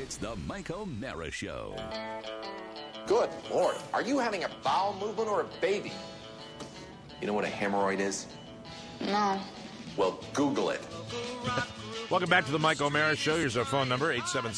It's the Mike O'Mara Show. Good Lord, are you having a bowel movement or a baby? You know what a hemorrhoid is? No. Well, Google it. Welcome back to the Mike O'Mara Show. Here's our phone number,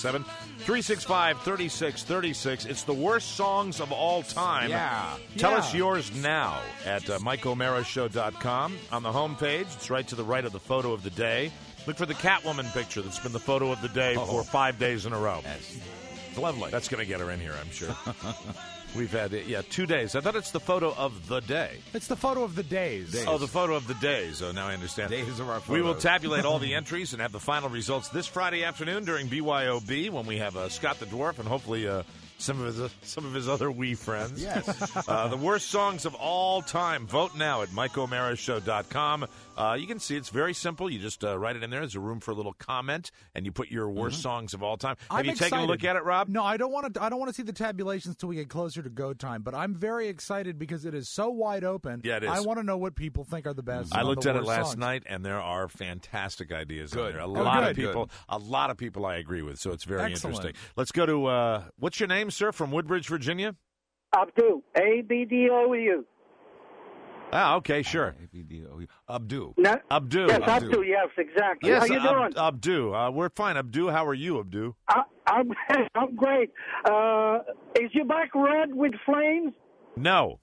877-365-3636. It's the worst songs of all time. Yeah. Tell us yours now at MikeO'MaraShow.com. On the homepage, it's right to the right of the photo of the day. Look for the Catwoman picture that's been the photo of the day for 5 days in a row. Yes. It's lovely. That's going to get her in here, I'm sure. We've had, 2 days. I thought it's the photo of the day. It's the photo of the days. Oh, the photo of the days. Oh, now I understand. Days of our photos. We will tabulate all the entries and have the final results this Friday afternoon during BYOB when we have Scott the Dwarf and hopefully some of his other wee friends. Yes. The worst songs of all time. Vote now at MikeO'MaraShow.com. You can see it's very simple. You just write it in there. There's a room for a little comment, and you put your worst songs of all time. Have you taken a look at it, Rob? No, I don't want to see the tabulations till we get closer to go time. But I'm very excited because it is so wide open. Yeah, it is. I want to know what people think are the best. I looked at it last songs. night, and there are fantastic ideas Good. in there. A Good. lot Good. of people. A lot of people I agree with. So it's very Excellent. interesting. Let's go to what's your name, sir? From Woodbridge, Virginia. Abdu. A-B-D-O-U. Ah, okay, sure. Abdu. No, Abdu. Yes, Abdu. Abdu, yes, exactly. Yes, How you doing? Abdu. We're fine. Abdu, how are you, Abdu? I'm great. Is your bike red with flames? No.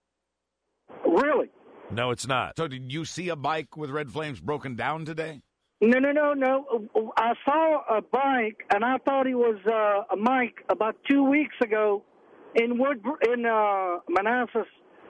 Really? No, it's not. So did you see a bike with red flames broken down today? No. I saw a bike, and I thought he was a Mike about 2 weeks ago in Manassas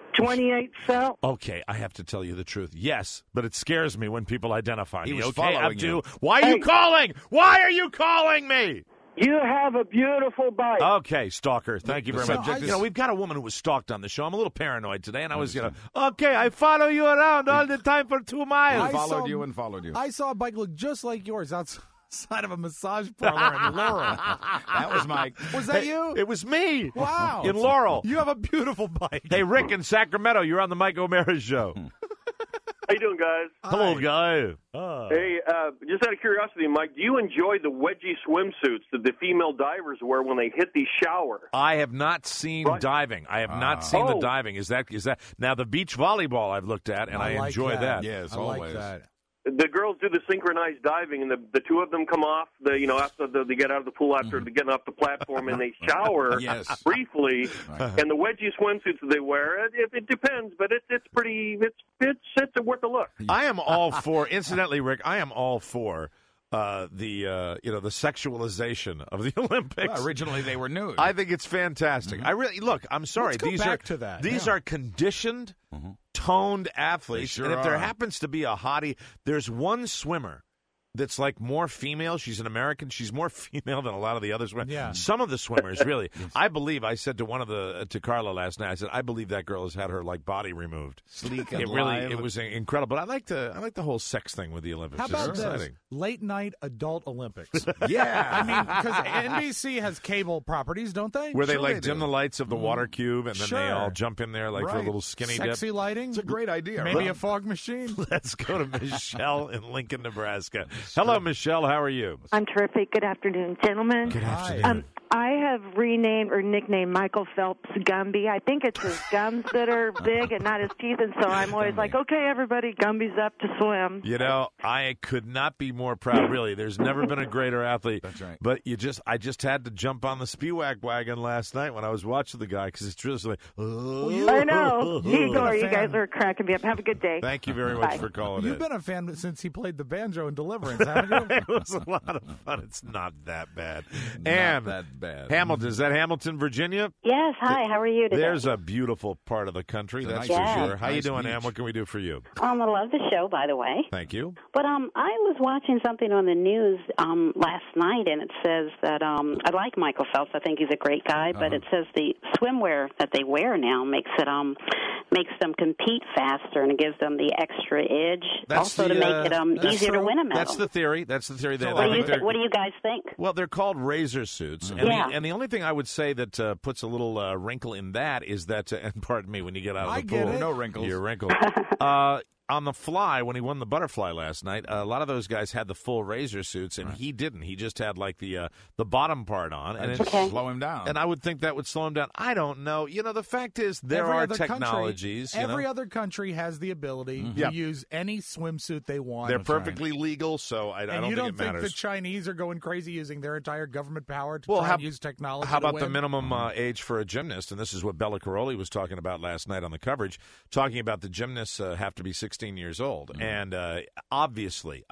28 South. Okay, I have to tell you the truth. Yes, but it scares me when people identify He me. was Okay, following Abdu, you. why are you calling? Why are you calling me? You have a beautiful bike. Okay, stalker. Thank you very The much. subject is- We've got a woman who was stalked on the show. I'm a little paranoid today, and I was, okay, I follow you around all the time for 2 miles. I followed you and followed you. I saw a bike look just like yours outside of a massage parlor in Laurel. That was Mike. Was that you? It was me. Wow. In Laurel. You have a beautiful bike. Hey, Rick in Sacramento, you're on the Mike O'Mara Show. How you doing, guys? Hello, guy. Hey, just out of curiosity, Mike, do you enjoy the wedgie swimsuits that the female divers wear when they hit the shower? I have not seen diving. I have not seen the diving. Is that now the beach volleyball I've looked at, and I like enjoy that. Yes, I always. like that. The girls do the synchronized diving, and the two of them come off after they get out of the pool after getting off the platform, and they shower Yes. briefly. And the wedgie swimsuits that they wear, it depends, but it's worth a look. I am all for. Incidentally, Rick, I am all for the sexualization of the Olympics. Well, originally they were nude. I think it's fantastic. I really look. I'm sorry. Let's go back to that. These Yeah. are conditioned, toned athletes, They sure and if there are. happens to be a hottie, there's one swimmer that's like more female. She's an American. She's more female than a lot of the others. Yeah. Some of the swimmers, really. I said to Carla last night, I said, I believe that girl has had her body removed. Sleek and It was incredible. But I like the whole sex thing with the Olympics. How about It's this? exciting. Late night adult Olympics. Yeah. I mean, because NBC has cable properties, don't they? Where they Sure like they dim do. the lights of the water cube, and then they Sure. all jump in there like for a Right. little skinny Sexy dip. lighting. It's a great idea. Maybe Rob. a fog machine. Let's go to Michelle in Lincoln, Nebraska. Hello, Michelle. How are you? I'm terrific. Good afternoon, gentlemen. Good Hi. afternoon. I have renamed or nicknamed Michael Phelps Gumby. I think it's his gums that are big and not his teeth, and so I'm always like, okay, everybody, Gumby's up to swim. You know, I could not be more proud. Really, there's never been a greater athlete. That's right. But I just had to jump on the Spiewak wagon last night when I was watching the guy because it's just like. I know. Igor, you guys are cracking me up. Have a good day. Thank you very much Bye. for calling You've in. been a fan since he played the banjo in Deliverance, haven't you? It was a lot of fun. It's not that bad. Not And that bad. Hamilton, is that Hamilton, Virginia? Yes, hi, how are you today? There's a beautiful part of the country, It's a that's nice for beach. sure. How you Nice doing, beach. Ham? What can we do for you? I love the show, by the way. Thank you. But I was watching something on the news last night, and it says that I like Michael Phelps. I think he's a great guy, but it says the swimwear that they wear now makes them compete faster, and it gives them the extra edge. Also to make it easier to win a medal. That's the theory. That's the theory. What do you guys think? Well, they're called razor suits, and the only thing I would say that puts a little wrinkle in that is that, and pardon me, when you get out of the I get pool, it. No wrinkles. You're wrinkled. on the fly, when he won the butterfly last night, a lot of those guys had the full razor suits, and he didn't. He just had like the bottom part on, and it slow him down. And I would think that would slow him down. I don't know. The fact is there are technologies. Every other country has the ability to use any swimsuit they want. They're perfectly legal, so I don't think it matters. And you don't think the Chinese are going crazy using their entire government power to try and use technology? How about to the win? minimum age for a gymnast? And this is what Bella Caroli was talking about last night on the coverage, talking about the gymnasts have to be 16 years old. And obviously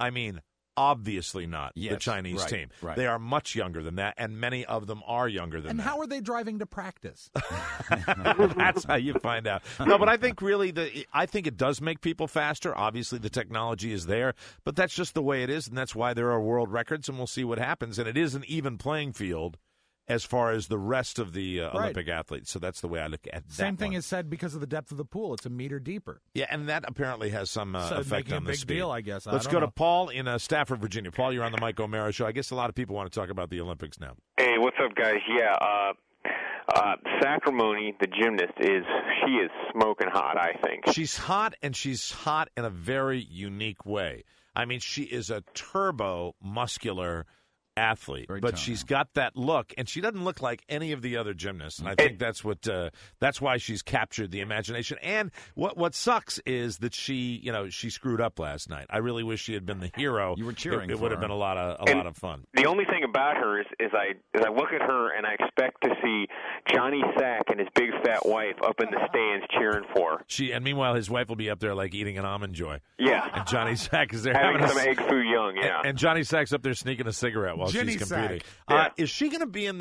not the Chinese team. Right. They are much younger than that, and many of them are younger than and that. And how are they driving to practice? That's how you find out. No, but I think really I think it does make people faster. Obviously, the technology is there, but that's just the way it is, and that's why there are world records, and we'll see what happens. And it is an even playing field as far as the rest of the Olympic athletes. So that's the way I look at that. Same thing is said because of the depth of the pool. It's a meter deeper. Yeah, and that apparently has some effect on the speed. Big deal, I guess. Let's go to Paul in Stafford, Virginia. Paul, you're on the Mike O'Mara Show. I guess a lot of people want to talk about the Olympics now. Hey, what's up, guys? Yeah, Sacramone, the gymnast, she is smoking hot, I think. She's hot, and she's hot in a very unique way. I mean, she is a turbo muscular athlete, but she's got that look, and she doesn't look like any of the other gymnasts. And I think that's why she's captured the imagination. And what sucks is that she screwed up last night. I really wish she had been the hero. You were cheering. It would have been a lot of fun. The only thing about her is I look at her and I expect to see Johnny Sack and his big fat wife up in the stands cheering for her. And meanwhile, his wife will be up there like eating an Almond Joy. Yeah. And Johnny Sack is there having some egg foo young. Yeah. And Johnny Sack's up there sneaking a cigarette while she's competing. Is she going to be in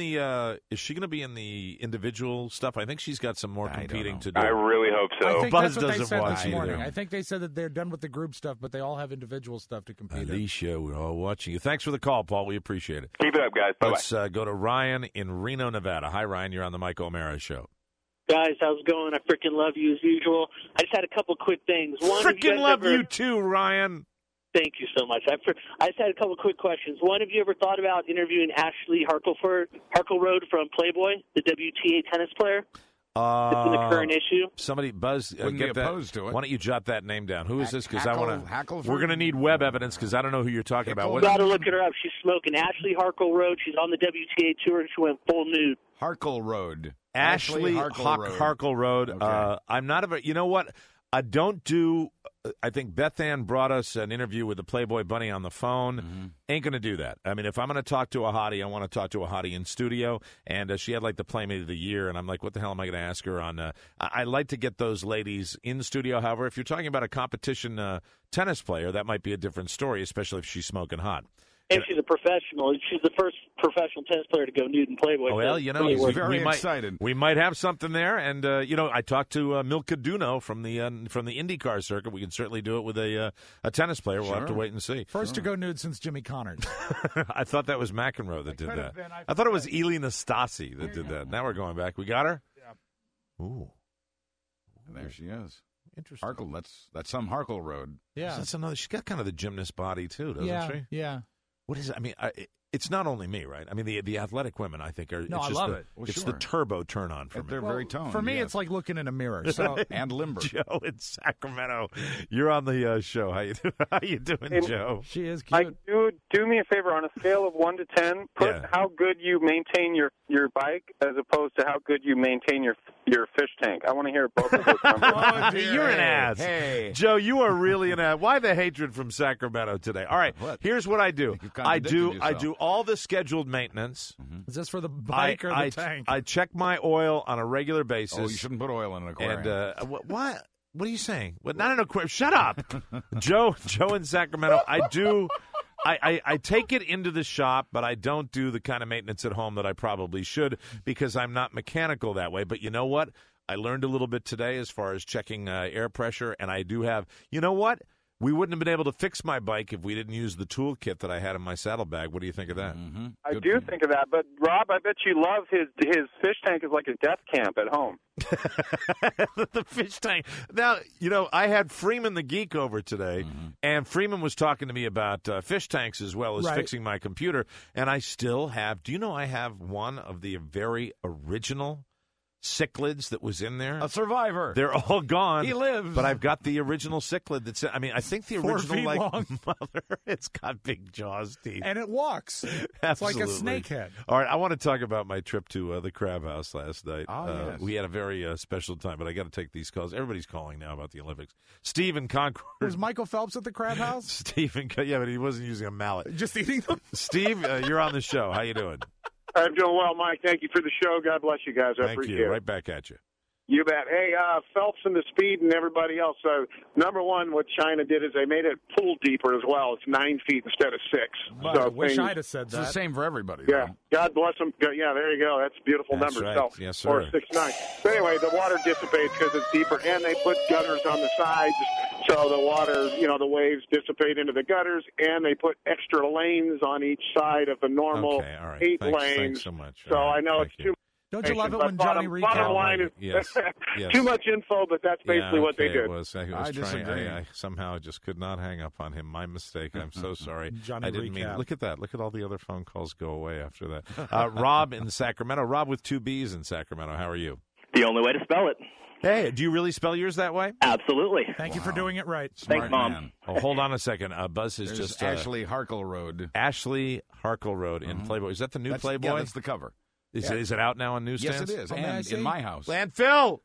the individual stuff? I think she's got some more competing to do. I really hope so. I think Buzz that's what they doesn't said watch this morning. either. I think they said that they're done with the group stuff, but they all have individual stuff to compete in. Alicia, we're all watching you. Thanks for the call, Paul. We appreciate it. Keep it up, guys. Bye-bye. Let's go to Ryan in Reno, Nevada. Hi, Ryan. You're on the Mike O'Mara Show. Guys, how's it going? I freaking love you as usual. I just had a couple quick things. One, freaking love you too, Ryan. Thank you so much. I just had a couple quick questions. One, have you ever thought about interviewing Ashley Harkleroad from Playboy, the WTA tennis player? That's in the current issue. Somebody, Buzz, Wouldn't get be that. opposed to it. Why don't you jot that name down? Who is this? Because I want to. Hackleford? We're going to need web evidence because I don't know who you're talking about. You got to look her up. She's smoking. Ashley Harkleroad. She's on the WTA tour and she went full nude. Harkleroad. Ashley Harkleroad. Okay. I'm not you know what? I don't do. I think Beth Ann brought us an interview with the Playboy Bunny on the phone. Mm-hmm. Ain't going to do that. I mean, if I'm going to talk to a hottie, I want to talk to a hottie in studio. And she had like the Playmate of the Year, and I'm like, what the hell am I going to ask her on? I like to get those ladies in studio. However, if you're talking about a competition tennis player, that might be a different story, especially if she's smoking hot. And she's a professional. She's the first professional tennis player to go nude in Playboy. Well, you know, he's very excited. We might have something there, and I talked to Milka Duno from the IndyCar circuit. We can certainly do it with a tennis player. We'll have to wait and see. First to go nude since Jimmy Connors. I thought that was McEnroe that did that. I thought it was Eli Nastasi that did that. Now we're going back. We got her. Yeah. Ooh, and there she is. Interesting. That's some Harkleroad. Yeah, that's another. She's got kind of the gymnast body too, doesn't she? Yeah. What is it? I mean, it's not only me, right? I mean, the athletic women, I think, are. No, I love it. Well, it's the turbo turn on for me. They're very toned. For me, it's like looking in a mirror. So and limber. Joe in Sacramento, you're on the show. How you doing, Joe? She is cute. Do me a favor on a scale of 1 to 10. Put how good you maintain your bike as opposed to how good you maintain your fish tank. I want to hear both of those numbers. Oh, you're an ass. Hey, Joe, you are really an ass. Why the hatred from Sacramento today? All right, here's what I do. I do all the scheduled maintenance. Mm-hmm. Is this for the bike or the tank? I check my oil on a regular basis. Oh, you shouldn't put oil in an aquarium. And what? What are you saying? What? Not an aquarium. Shut up, Joe in Sacramento. I do. I take it into the shop, but I don't do the kind of maintenance at home that I probably should because I'm not mechanical that way. But you know what? I learned a little bit today as far as checking air pressure, and I do have. You know what? We wouldn't have been able to fix my bike if we didn't use the toolkit that I had in my saddlebag. What do you think of that? Mm-hmm. I do think of that, but Rob, I bet you love his fish tank is like a death camp at home. The fish tank. Now, I had Freeman the Geek over today, and Freeman was talking to me about fish tanks as well as fixing my computer, and I still have, do you know I have one of the very original cichlids that was in there. A survivor. They're all gone. He lives. But I've got the original cichlid that's, I mean, I think the 4 original, feet like, long. mother, it's got big jaws, teeth. And it walks. It's like a snakehead. All right, I want to talk about my trip to the Crab House last night. Oh, yes. We had a very special time, but I got to take these calls. Everybody's calling now about the Olympics. Steve in Concord. Was Michael Phelps at the Crab House? Steve in, yeah, but he wasn't using a mallet. Just eating them? Steve, you're on the show. How you doing? I'm doing well, Mike. Thank you for the show. God bless you guys. I appreciate it. Right back at you. You bet. Hey, Phelps and the speed and everybody else. So, number one, what China did is they made it pool deeper as well. It's 9 feet instead of 6. But so I wish I'd have said that. It's the same for everybody. Yeah. Though. God bless them. Yeah, there you go. That's a beautiful That's number. right. So, yes, sir. or 6'9". So anyway, the water dissipates because it's deeper, and they put gutters on the sides, so the water, the waves dissipate into the gutters, and they put extra lanes on each side of the normal 8 lanes. Thanks so much. So I know it's too. Don't you love it when Johnny Bottom line is yes. too much info, but that's basically what they did. It was. I disagree. I somehow just could not hang up on him. My mistake. I'm so sorry. Johnny I didn't mean. Recap. Look at that. Look at all the other phone calls go away after that. Rob in Sacramento. Rob with 2 B's in Sacramento. How are you? The only way to spell it. Hey, do you really spell yours that way? Absolutely. Thank you for doing it right. Thanks, Mom. Man. Oh, hold on a second. Buzz is There's just Ashley Harkle Road. Ashley Harkle Road in Playboy. Is that the new Playboy? Yeah, that's the cover. Is it out now on newsstands? Yes, it is. Oh, And in my house. Landfill!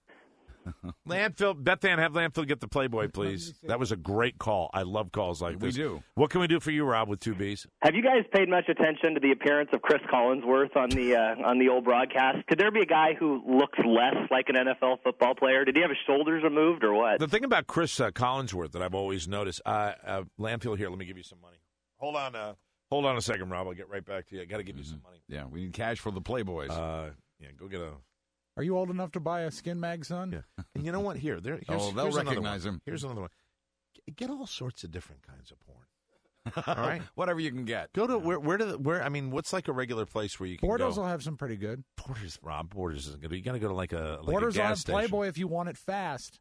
Beth Ann, have Landfill get the Playboy, please. That was a great call. I love calls like this. We do. What can we do for you, Rob, with 2 B's? Have you guys paid much attention to the appearance of Chris Collinsworth on the old broadcast? Could there be a guy who looks less like an NFL football player? Did he have his shoulders removed or what? The thing about Chris Collinsworth that I've always noticed, Landfill here, let me give you some money. Hold on a second, Rob. I'll get right back to you. I got to give you some money. Yeah, we need cash for the Playboys. Yeah, go get a... Are you old enough to buy a Skin Mag, son? Yeah. And you know what? Here's they'll here's recognize him. Here's another one. Get all sorts of different kinds of porn. All right, whatever you can get. Go to where? I mean, what's like a regular place where you can Borders go? will have some pretty good. Borders isn't good. You got to go to like a Borders gas will have station. Playboy if you want it fast.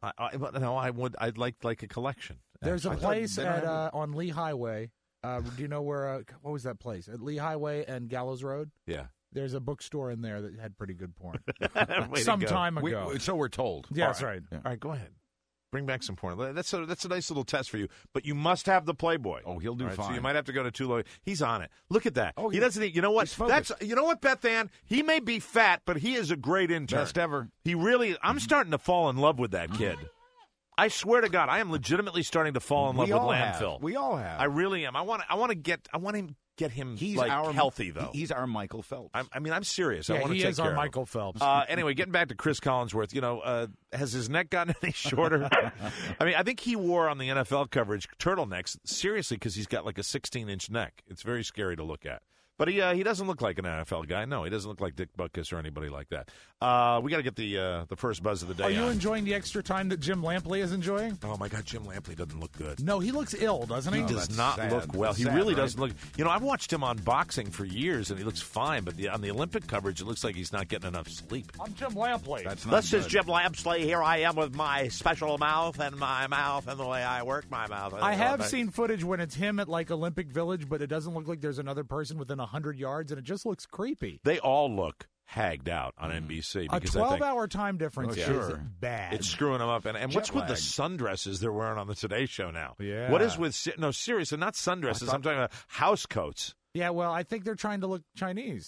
I'd like a collection. There's a place on Lee Highway. Do you know where? What was that place? At Lee Highway and Gallows Road. Yeah. There's a bookstore in there that had pretty good porn. Some time ago. So we're told. Yeah, that's right. Yeah. All right, go ahead. Bring back some porn. That's a nice little test for you. But you must have the Playboy. Oh, he'll do fine. fine. So you might have to go to Tulo. He's on it. Look at that. Oh, he doesn't. You know what? He's You know what, Beth Ann? He may be fat, but he is a great intern. Best ever. He really. I'm starting to fall in love with that kid. I swear to God, I am legitimately starting to fall in love with Landfill. We all have. I really am. I want him. Get him healthy though. He's our Michael Phelps. I'm serious. Yeah, I want to he take is care our of him. Michael Phelps. Anyway, getting back to Chris Collinsworth, has his neck gotten any shorter? I mean, I think he wore on the NFL coverage turtlenecks seriously because he's got like a 16-inch neck. It's very scary to look at. But he doesn't look like an NFL guy. No, he doesn't look like Dick Butkus or anybody like that. We got to get the first buzz of the day. Are you enjoying the extra time that Jim Lampley is enjoying? Oh my God, Jim Lampley doesn't look good. No, he looks ill, doesn't he? He does not look well. He really doesn't look. I've watched him on boxing for years, and he looks fine. But on the Olympic coverage, it looks like he's not getting enough sleep. I'm Jim Lampley. This is Jim Lampley. Here I am with my special mouth and the way I work my mouth. I have seen footage when it's him at like Olympic Village, but it doesn't look like there's another person within 100 yards, and it just looks creepy. They all look hagged out on NBC. A 12-hour time difference is bad. It's screwing them up. And what's with the sundresses they're wearing on the Today Show now? Yeah. What is with – no, seriously, not sundresses. I'm talking about house coats. Yeah, well, I think they're trying to look Chinese.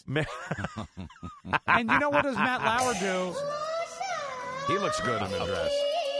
And you know what does Matt Lauer do? He looks good in a dress.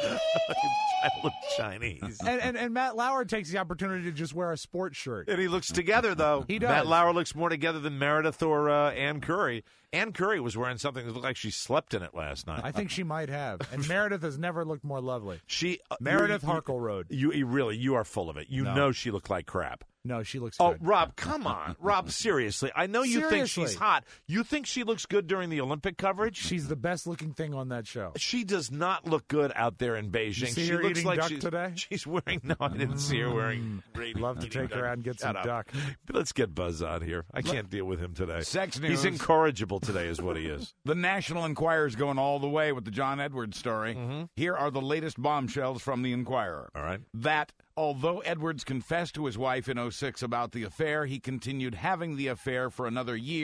I look Chinese. And Matt Lauer takes the opportunity to just wear a sports shirt. And he looks together, though. He does. Matt Lauer looks more together than Meredith or Ann Curry. Ann Curry was wearing something that looked like she slept in it last night. I think she might have. And Meredith has never looked more lovely. Meredith Harkle Road. You are full of it. You know she looked like crap. No, she looks good. Oh, good. Rob, come on. Rob, seriously. I know you think she's hot. You think she looks good during the Olympic coverage? She's the best looking thing on that show. She does not look good out there in Beijing. You see she her looks eating like duck today? She's wearing. No, I didn't see her wearing. Love to take her out and get some duck. But let's get Buzz on here. I can't deal with him today. Sex news. He's incorrigible today, is what he is. The National Enquirer's going all the way with the John Edwards story. Here are the latest bombshells from the Enquirer. All right. That although Edwards confessed to his wife in 2006 about the affair, he continued having the affair for another year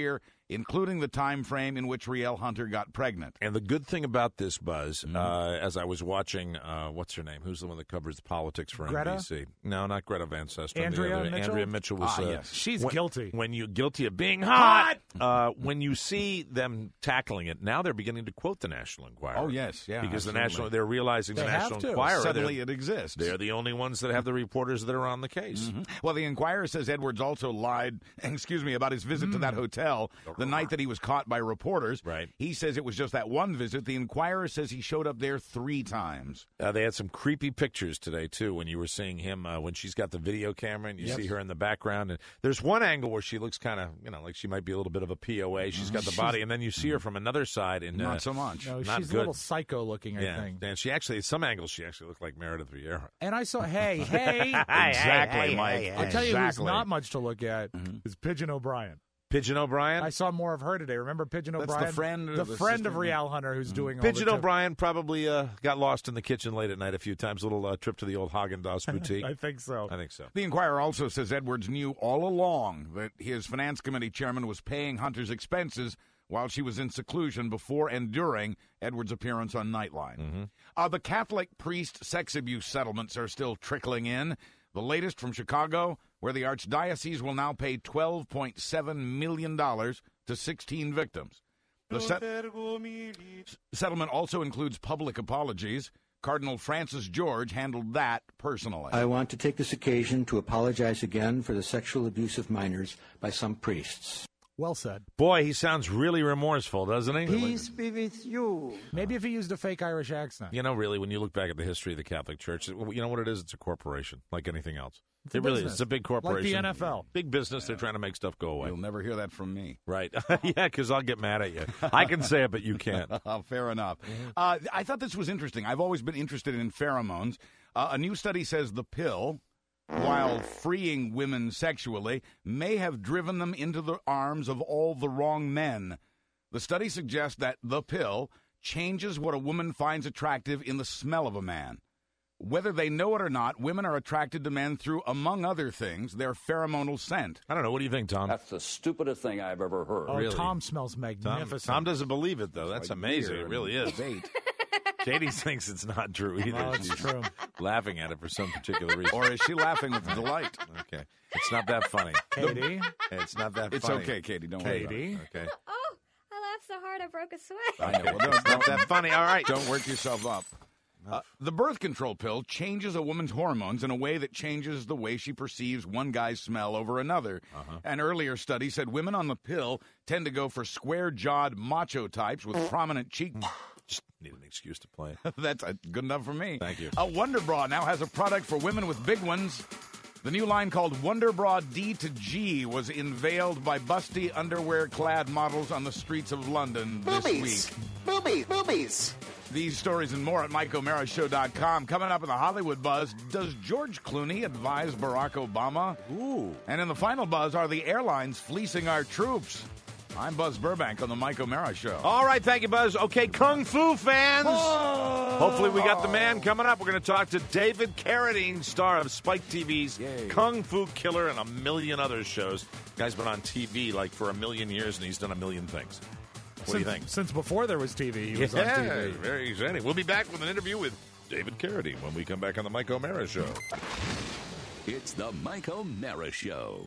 including the time frame in which Rielle Hunter got pregnant. And the good thing about this, Buzz, as I was watching, what's her name? Who's the one that covers the politics for Greta? NBC? No, not Greta Van Susteren. Andrea Mitchell? Andrea Mitchell was. Yes. She's guilty. When you're guilty of being hot. When you see them tackling it, now they're beginning to quote the National Enquirer. Oh, yes. Yeah, because absolutely. they're realizing the National Enquirer. Suddenly it exists. They're the only ones that have the reporters that are on the case. Well, the Enquirer says Edwards also lied, about his visit to that hotel the night that he was caught by reporters. Right. He says it was just that one visit. The Enquirer says he showed up there 3 times. They had some creepy pictures today, too, when you were seeing him, when she's got the video camera and you see her in the background. And there's one angle where she looks kind of, like she might be a little bit of a POA. She's got the body, and then you see her from another side. And not so much. No, not she's good. a little psycho looking, I think. And she actually, some angles, she actually looked like Meredith Vieira. And I saw, hey. Exactly, Mike. I'll tell you who's not much to look at is Pigeon O'Brien. Pigeon O'Brien? I saw more of her today. Remember Pigeon That's O'Brien? the friend of Rielle Hunter who's doing all Pigeon the O'Brien probably got lost in the kitchen late at night a few times. A little trip to the old Haagen-Dazs boutique. I think so. The Enquirer also says Edwards knew all along that his finance committee chairman was paying Hunter's expenses while she was in seclusion before and during Edwards' appearance on Nightline. The Catholic priest sex abuse settlements are still trickling in. The latest from Chicago, where the Archdiocese will now pay $12.7 million to 16 victims. The settlement also includes public apologies. Cardinal Francis George handled that personally. I want to take this occasion to apologize again for the sexual abuse of minors by some priests. Well said. Boy, he sounds really remorseful, doesn't he? Peace be with you. Maybe if he used a fake Irish accent. Really, when you look back at the history of the Catholic Church, you know what it is? It's a corporation, like anything else. It really is. It's a big corporation. Like the NFL. Big business. They're trying to make stuff go away. You'll never hear that from me. Right. Yeah, because I'll get mad at you. I can say it, but you can't. Fair enough. I thought this was interesting. I've always been interested in pheromones. A new study says the pill, while freeing women sexually, may have driven them into the arms of all the wrong men. The study suggests that the pill changes what a woman finds attractive in the smell of a man. Whether they know it or not, women are attracted to men through, among other things, their pheromonal scent. I don't know. What do you think, Tom? That's the stupidest thing I've ever heard. Oh, really? Tom smells magnificent. Tom doesn't believe it, though. That's amazing. It really is. Katie thinks it's not true either. No, it's true. Laughing at it for some particular reason. Or is she laughing with delight? Okay. It's not that funny. Katie? It's not that It's funny. okay, Katie. Don't worry about it. Okay. Oh, I laughed so hard I broke a sweat. I know. Well, It's not that funny. All right. Don't work yourself up. The birth control pill changes a woman's hormones in a way that changes the way she perceives one guy's smell over another. An earlier study said women on the pill tend to go for square-jawed macho types with prominent cheek. Just need an excuse to play. That's good enough for me. Thank you. Wonder Bra now has a product for women with big ones. The new line called Wonder Bra D to G was unveiled by busty underwear-clad models on the streets of London this week. Boobies. These stories and more at MikeO'MaraShow.com. Coming up in the Hollywood Buzz, does George Clooney advise Barack Obama? Ooh. And in the final buzz, are the airlines fleecing our troops? I'm Buzz Burbank on the Mike O'Mara Show. All right, thank you, Buzz. Okay, Kung Fu fans. Hopefully we got the man coming up. We're going to talk to David Carradine, star of Spike TV's Kung Fu Killer and a million other shows. Guy's been on TV like for a million years, and he's done a million things. What do you think? Since before there was TV, he was on TV. Very exciting. We'll be back with an interview with David Carradine when we come back on the Mike O'Mara Show. It's the Mike O'Mara Show.